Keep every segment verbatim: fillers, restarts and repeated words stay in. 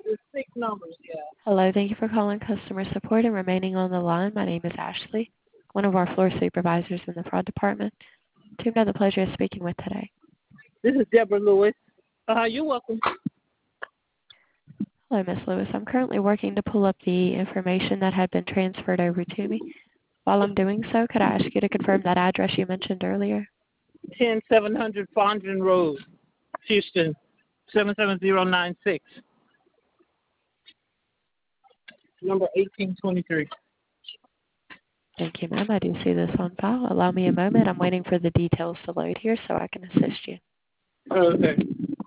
There's six numbers, yeah. Hello, thank you for calling customer support and remaining on the line. My name is Ashley, one of our floor supervisors in the fraud department. To have the pleasure of speaking with today. This is Deborah Lewis. Uh, you're welcome. Hello, Miss Lewis. I'm currently working to pull up the information that had been transferred over to me. While I'm doing so, could I ask you to confirm that address you mentioned earlier? ten seven hundred Fondren Road, Houston, seven seven zero nine six. Number eighteen twenty-three. Thank you, ma'am. I do see this on file. Allow me a moment. I'm waiting for the details to load here so I can assist you. Okay.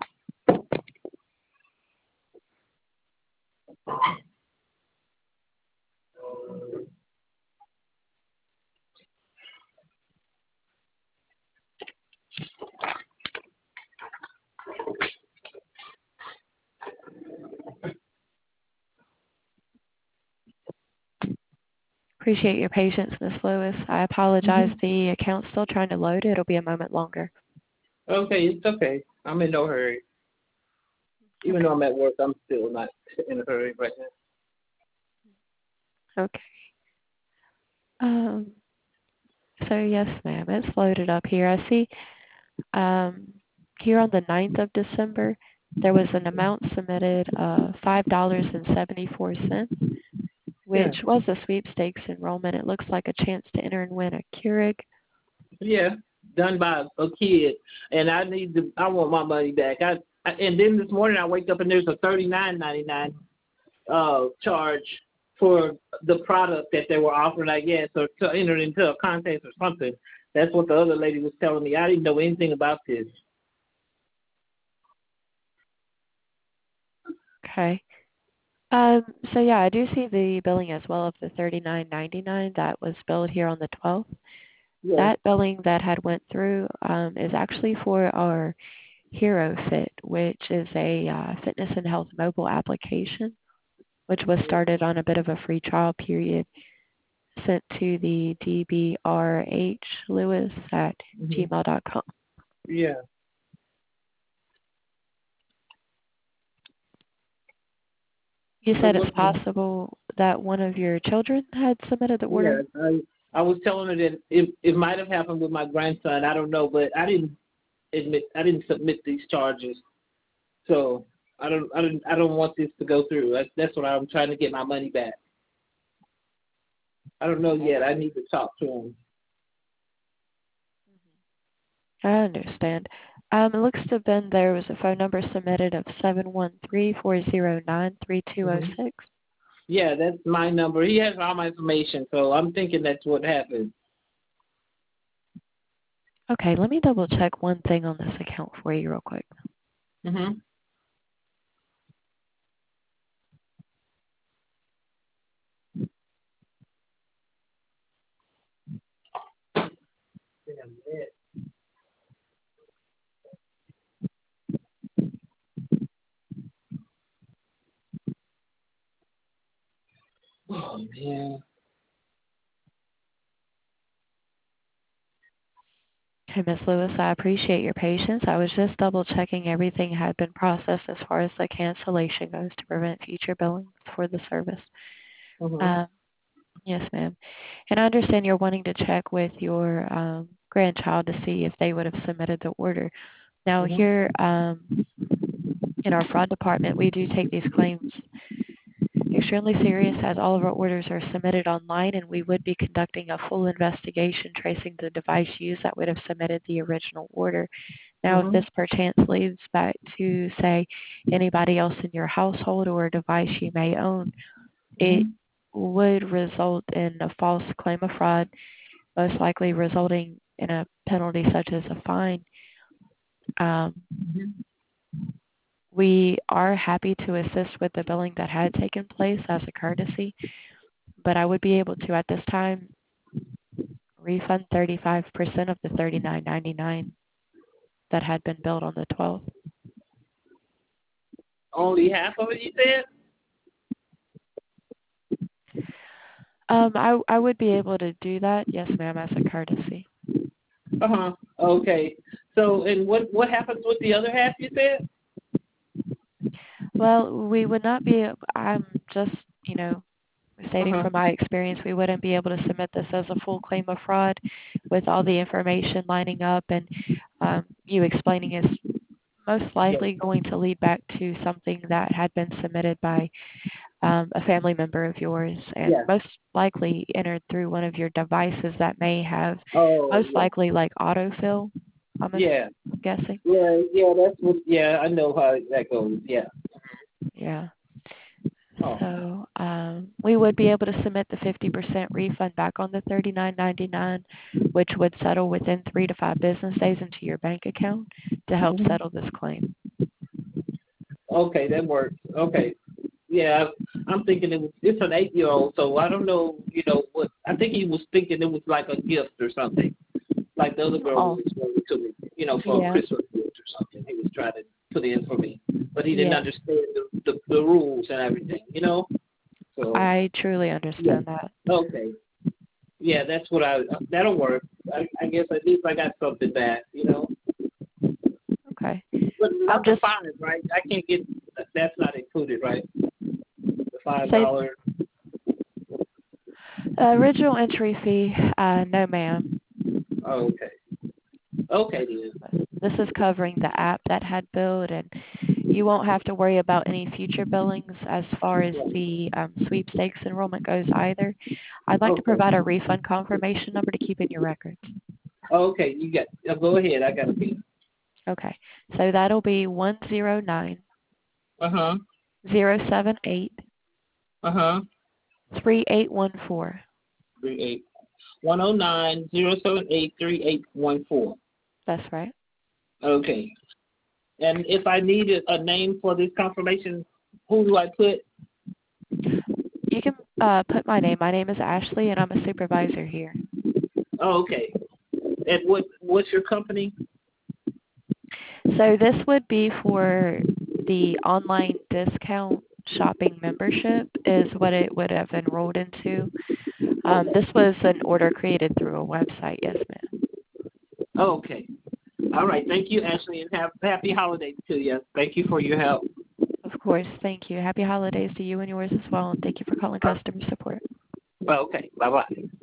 Appreciate your patience, Miss Lewis. I apologize. Mm-hmm. The account's still trying to load. It'll be a moment longer. Okay, it's okay. I'm in no hurry. Even Okay. though I'm at work, I'm still not in a hurry right Okay. Um, so yes, ma'am, it's loaded up here. I see um, here on the ninth of December, there was an amount submitted of five dollars and seventy-four cents, now. which was a sweepstakes enrollment. It looks like a chance to enter and win a Keurig. Yeah, done by a kid, and I need to. I want my money back. I, I and then this morning I wake up and there's a thirty nine ninety nine uh charge for the product that they were offering. I guess or to enter into a contest or something. That's what the other lady was telling me. I didn't know anything about this. Okay. Um, so yeah, I do see the billing as well of the thirty-nine ninety-nine that was billed here on the twelfth. Yeah. That billing that had went through um, is actually for our Hero Fit, which is a uh, fitness and health mobile application, which was started on a bit of a free trial period sent to the D B R H Lewis at Mm-hmm. gmail dot com. Yeah. You So said it's what? possible that one of your children had submitted the Yeah. order? I I was telling her that it it might have happened with my grandson. I don't know, but I didn't admit I didn't submit these charges. So I don't, I don't, I don't want this to go through. That's, that's what I'm trying to get my money back. I don't know yet. I need to talk to him. I understand. Um, it looks to have been there was a phone number submitted of seven one three, four zero nine, three two zero Mm-hmm. six. Yeah, that's my number. He has all my information, so I'm thinking that's what happened. Okay, let me double check one thing on this account for you real quick. Mm-hmm. Oh man. Okay, Miss Lewis, I appreciate your patience. I was just double checking everything had been processed as far as the cancellation goes to prevent future billings for the service. Mm-hmm. Um, yes, ma'am. And I understand you're wanting to check with your um, grandchild to see if they would have submitted the order. Now, Mm-hmm. here um, in our fraud department, we do take these claims extremely serious as all of our orders are submitted online, and we would be conducting a full investigation tracing the device used that would have submitted the original order. Now, if Mm-hmm. this perchance leads back to, say, anybody else in your household or a device you may own, it Mm-hmm. would result in a false claim of fraud, most likely resulting in a penalty such as a fine. Um, we are happy to assist with the billing that had taken place as a courtesy, but I would be able to, at this time, refund thirty-five percent of the thirty-nine ninety-nine that had been billed on the twelfth. Only half of it, you said? Um, I I would be able to do that, yes, ma'am, as a courtesy. Uh huh. Okay. So, and what what happens with the other half? You said? Well, we would not be, I'm just, you know, stating Uh-huh. from my experience, we wouldn't be able to submit this as a full claim of fraud with all the information lining up, and um, you explaining is most Yes. likely going to lead back to something that had been submitted by um, a family member of yours, and Yes. most likely entered through one of your devices that may have Oh, most yeah. likely like autofill, I'm Yeah. guessing. Yeah, yeah, that's what, yeah, I know how that goes, yeah. Yeah. Oh, So um, we would be able to submit the fifty percent refund back on the thirty-nine ninety-nine, which would settle within three to five business days into your bank account to help hmm settle this claim. okay, that works. Okay. Yeah, I'm thinking it was, it's an eight-year-old, so I don't know, you know, what, I think he was thinking it was like a gift or something, like the other girl was Oh, explaining to me, you know, for a yeah, Christmas gift or something. He was trying to put in for me, but he didn't yeah. understand the, the, the rules and everything, you know? So, I truly yeah. understand that. Okay. Yeah, that's what I, that'll work. I, I guess at least I got something back, you know? Okay. But I'm not the just five, right? I can't get, that's not included, right? The five say dollar. uh, original entry fee, uh, no ma'am. Oh, okay. Okay then. This is covering the app that had billed, and you won't have to worry about any future billings as far as Yeah. the um, sweepstakes enrollment goes either. I'd like to Okay. provide a refund confirmation number to keep in your records. Okay, you got. Uh, go ahead. I got a pen. Okay, so that'll be one zero nine Uh huh. zero seven eight Uh huh. three eight one four. Three eight one zero nine zero seven eight three eight one four. That's right. Okay. And if I needed a name for this confirmation, who do I put? You can uh, put my name. My name is Ashley, and I'm a supervisor here. Oh, okay. And what what's your company? So this would be for the online discount shopping membership is what it would have enrolled into. Um, Okay. this was an order created through a website. Yes, ma'am. Okay. All right. Thank you, Ashley, and have happy holidays to you. Thank you for your help. Of course. Thank you. Happy holidays to you and yours as well. And thank you for calling customer support. Well, okay. Bye bye.